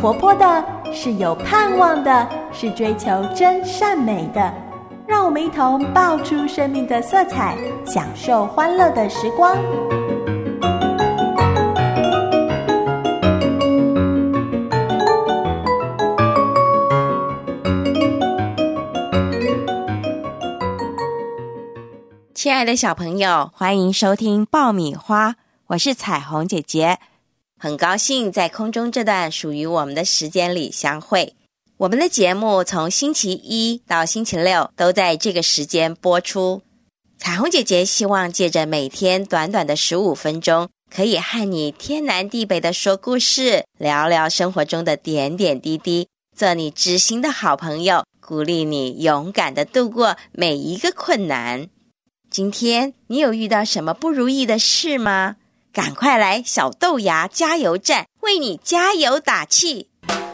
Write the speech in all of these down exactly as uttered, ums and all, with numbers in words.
活泼的，是有盼望的，是追求真善美的。让我们一同爆出生命的色彩，享受欢乐的时光。 亲爱的小朋友，欢迎收听爆米花，我是彩虹姐姐。很高兴在空中这段属于我们的时间里相会。我们的节目从星期一到星期六都在这个时间播出。彩虹姐姐希望借着每天短短的十五分钟，可以和你天南地北的说故事，聊聊生活中的点点滴滴，做你知心的好朋友，鼓励你勇敢地度过每一个困难。今天你有遇到什么不如意的事吗？赶快来小豆芽加油站为你加油打气。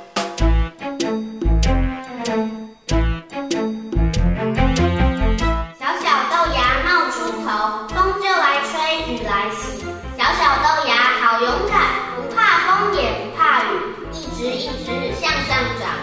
小小豆芽冒出头，风就来吹，雨来袭。小小豆芽好勇敢，不怕风也不怕雨，一直一直向上长。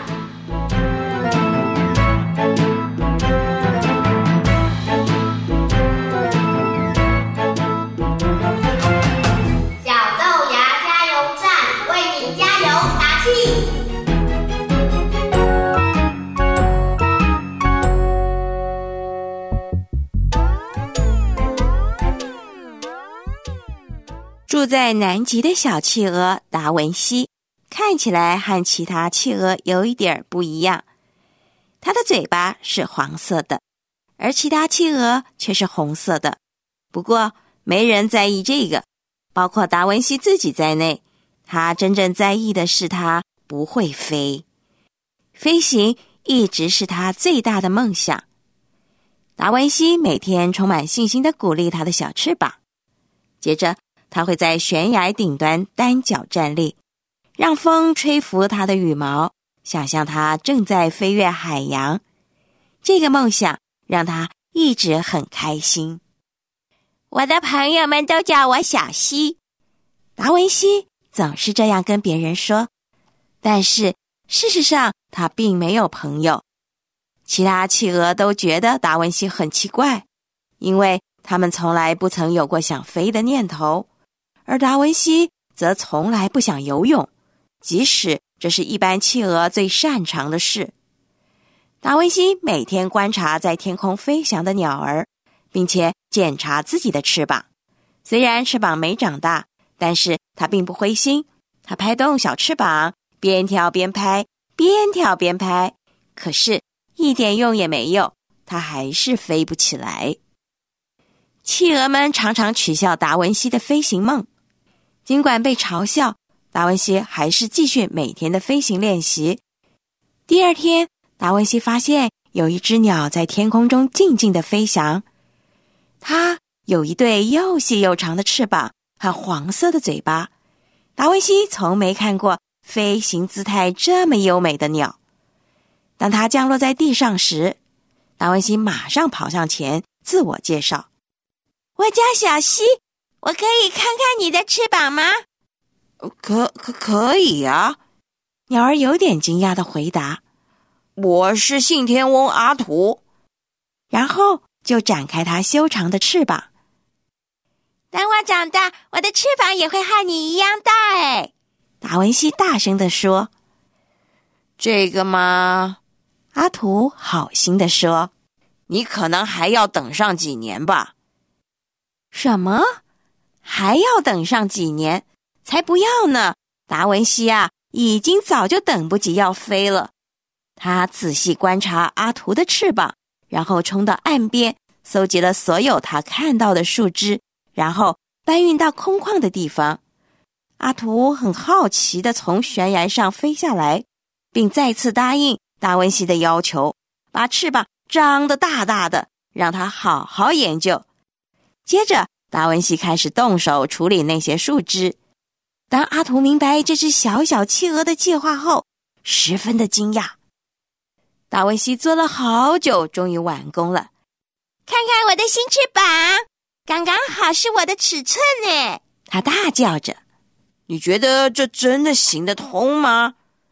住在南极的小企鹅达文西，看起来和其他企鹅有一点不一样。它的嘴巴是黄色的，而其他企鹅却是红色的。不过没人在意这个，包括达文西自己在内。他真正在意的是他不会飞。飞行一直是他最大的梦想。达文西每天充满信心地鼓励他的小翅膀，接着他会在悬崖顶端单脚站立，让风吹拂他的羽毛，想象他正在飞越海洋。这个梦想让他一直很开心。我的朋友们都叫我小西。达文西总是这样跟别人说，但是事实上他并没有朋友。其他企鹅都觉得达文西很奇怪，因为他们从来不曾有过想飞的念头，而达文西则从来不想游泳，即使这是一般企鹅最擅长的事。达文西每天观察在天空飞翔的鸟儿，并且检查自己的翅膀。虽然翅膀没长大，但是他并不灰心，他拍动小翅膀，边跳边拍，边跳边拍，可是一点用也没有，他还是飞不起来。企鹅们常常取笑达文西的飞行梦，尽管被嘲笑，达文西还是继续每天的飞行练习。第二天，达文西发现有一只鸟在天空中静静地飞翔，它有一对又细又长的翅膀和黄色的嘴巴。达文西从没看过飞行姿态这么优美的鸟。当它降落在地上时，达文西马上跑上前自我介绍：我叫小西，我可以看看你的翅膀吗？可可可以啊。鸟儿有点惊讶地回答：我是信天翁阿图。然后就展开它修长的翅膀。等我长大，我的翅膀也会和你一样大哎！达文西大声地说。这个嘛，阿图好心地说，你可能还要等上几年吧。什么？还要等上几年？才不要呢！达文西啊，已经早就等不及要飞了。他仔细观察阿图的翅膀，然后冲到岸边，搜集了所有他看到的树枝，然后搬运到空旷的地方。阿图很好奇地从悬崖上飞下来，并再次答应达文西的要求，把翅膀张得大大的，让他好好研究。接着达文西开始动手处理那些树枝。当阿图明白这只小小企鹅的计划后，十分的惊讶。达文西做了好久，终于完工了。看看我的新翅膀，刚刚好是我的尺寸呢！他大叫着。你觉得这真的行得通吗？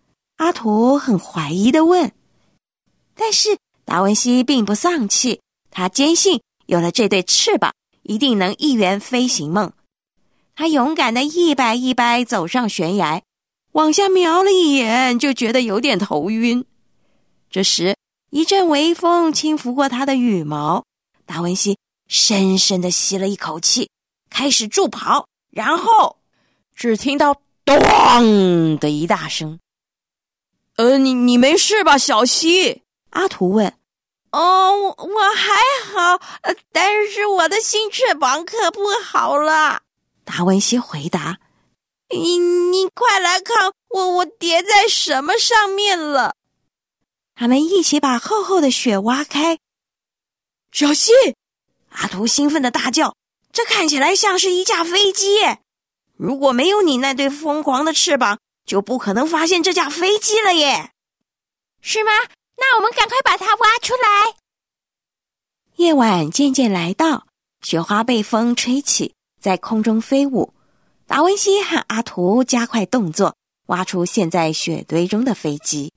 阿图很怀疑地问。但是达文西并不丧气，他坚信有了这对翅膀，一定能一圆飞行梦。他勇敢地一摆一摆走上悬崖，往下瞄了一眼，就觉得有点头晕。这时，一阵微风轻拂过他的羽毛，达文西深深地吸了一口气，开始助跑，然后只听到咚的一大声。呃，你你没事吧，小西？阿图问。哦，我我还好，呃，但是我的新翅膀可不好了。达文西回答。你你快来看，我我叠在什么上面了？他们一起把厚厚的雪挖开。小西！阿图兴奋地大叫，这看起来像是一架飞机耶！如果没有你那对疯狂的翅膀，就不可能发现这架飞机了耶。 是吗？那我们赶快把它挖出来。 夜晚渐渐来到，雪花被风吹起，在空中飞舞。达文西和阿图加快动作，挖出陷在雪堆中的飞机。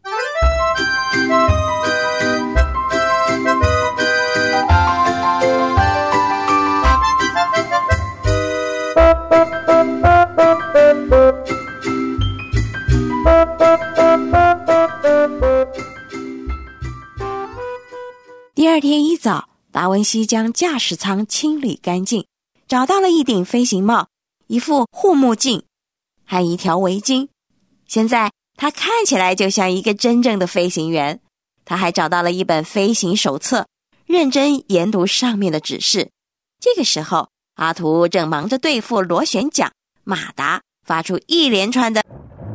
第二天一早，达文西将驾驶舱清理干净，找到了一顶飞行帽、一副护目镜和一条围巾。现在他看起来就像一个真正的飞行员。他还找到了一本飞行手册，认真研读上面的指示。这个时候，阿图正忙着对付螺旋桨，马达发出一连串的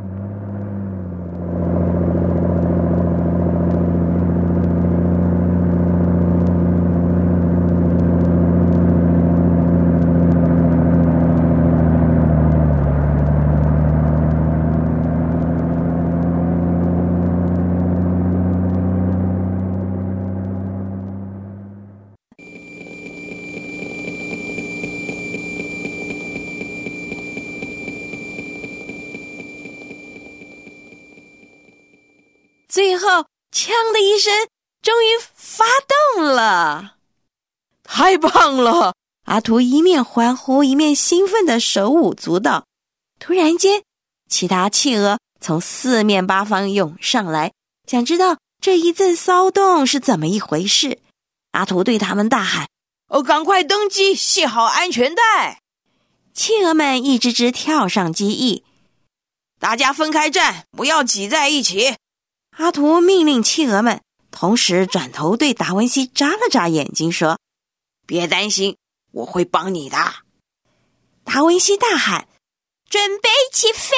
最后，锵的一声，终于发动了！太棒了！阿图一面欢呼，一面兴奋地手舞足蹈。突然间，其他企鹅从四面八方涌上来，想知道这一阵骚动是怎么一回事。阿图对他们大喊：“哦，赶快登机，系好安全带！”企鹅们一只只跳上机翼。大家分开站，不要挤在一起。阿图命令企鹅们，同时转头对达文西眨了眨眼睛说：“别担心，我会帮你的。”达文西大喊：“准备起飞！”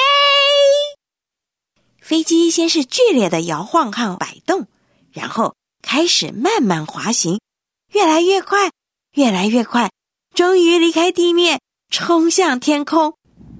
飞机先是剧烈的摇晃和摆动，然后开始慢慢滑行，越来越快，越来越快，终于离开地面，冲向天空。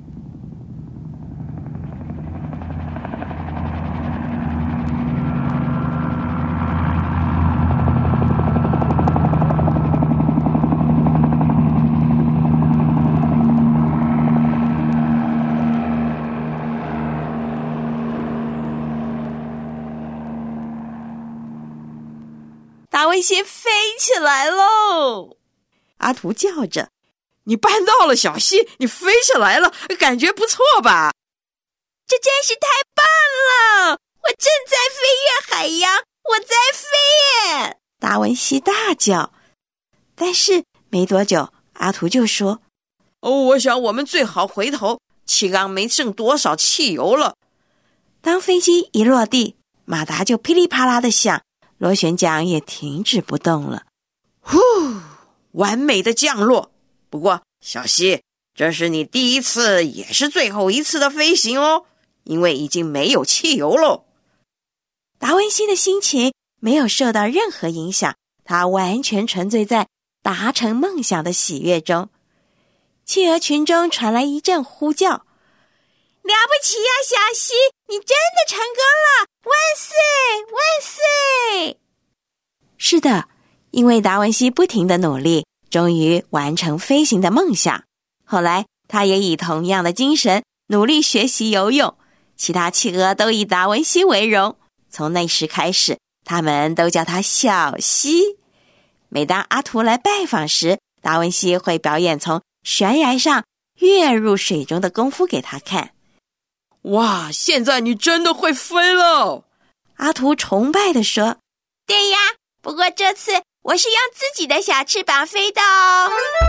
达文西飞起来喽！阿图叫着：“你办到了，小西，你飞起来了，感觉不错吧？” 这真是太棒了！我正在飞越海洋，我在飞耶！ 达文西大叫。但是没多久，阿图就说：“哦，我想我们最好回头，气缸没剩多少汽油了。”当飞机一落地，马达就噼里啪啦的响，螺旋桨也停止不动了。呼，完美的降落！不过，小西，这是你第一次也是最后一次的飞行哦，因为已经没有汽油了。达文西的心情没有受到任何影响，他完全沉醉在达成梦想的喜悦中。企鹅群中传来一阵呼叫：“了不起呀，小西，你真的成功了！万岁，万岁！” 是的，因为达文西不停的努力，终于完成飞行的梦想。后来，他也以同样的精神努力学习游泳。 其他企鹅都以达文西为荣。从那时开始，他们都叫他小西。每当阿图来拜访时，达文西会表演从悬崖上跃入水中的功夫给他看。 哇，现在你真的会飞了！ 阿图崇拜地说。 对呀，不过这次我是用自己的小翅膀飞的哦。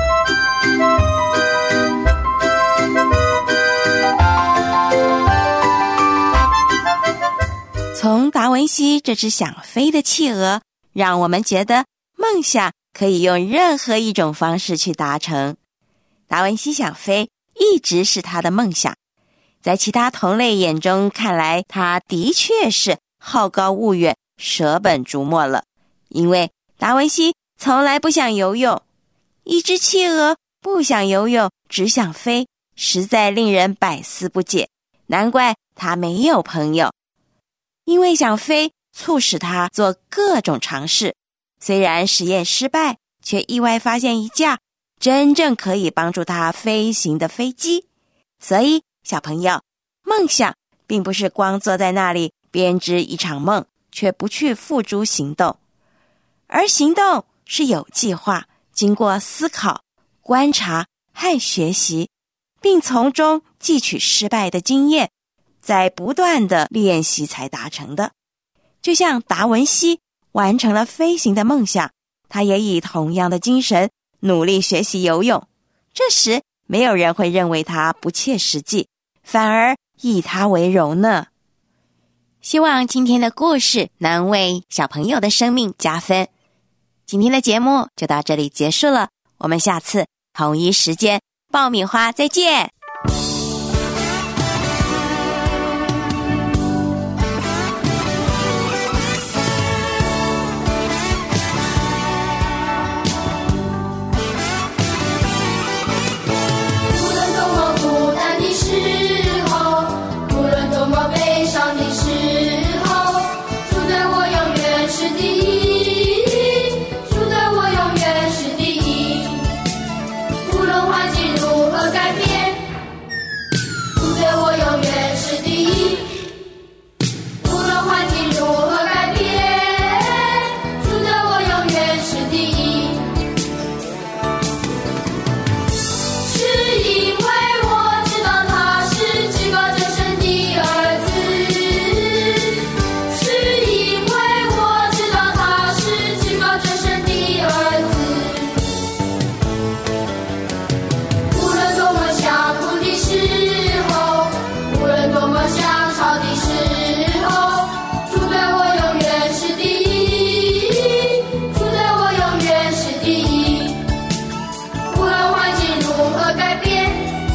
从达文西这只想飞的企鹅，让我们觉得梦想可以用任何一种方式去达成。达文西想飞一直是他的梦想，在其他同类眼中看来，他的确是好高骛远，舍本逐末了。因为达文西从来不想游泳，一只企鹅不想游泳，只想飞，实在令人百思不解。难怪他没有朋友。因为想飞，促使他做各种尝试，虽然实验失败，却意外发现一架真正可以帮助他飞行的飞机。所以小朋友，梦想并不是光坐在那里编织一场梦，却不去付诸行动，而行动是有计划，经过思考、观察和学习，并从中汲取失败的经验，在不断的练习才达成的。就像达文西完成了飞行的梦想，他也以同样的精神努力学习游泳。这时没有人会认为他不切实际，反而以他为荣呢。希望今天的故事能为小朋友的生命加分。今天的节目就到这里结束了，我们下次同一时间爆米花再见。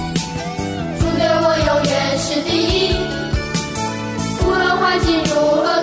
环境如何